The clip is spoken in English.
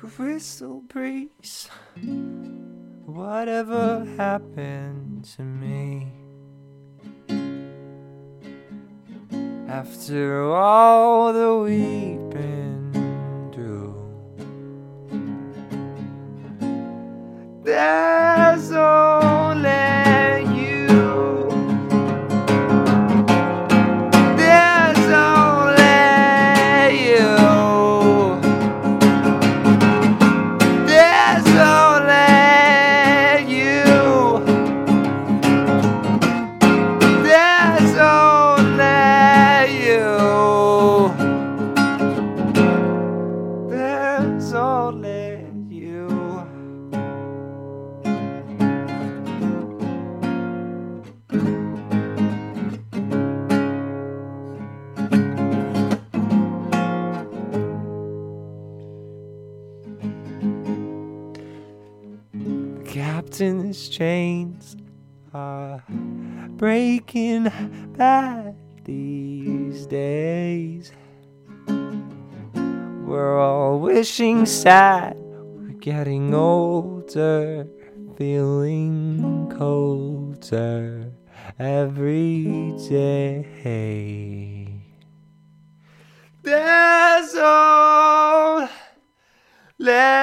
crystal breeze. Whatever happened to me? After all that we've been through, there's only you. There's only you. There's only you. There's only you. There's only you. The captain's chains are breaking bad these days. We're all wishing sad, we're getting older, feeling colder every day. There's only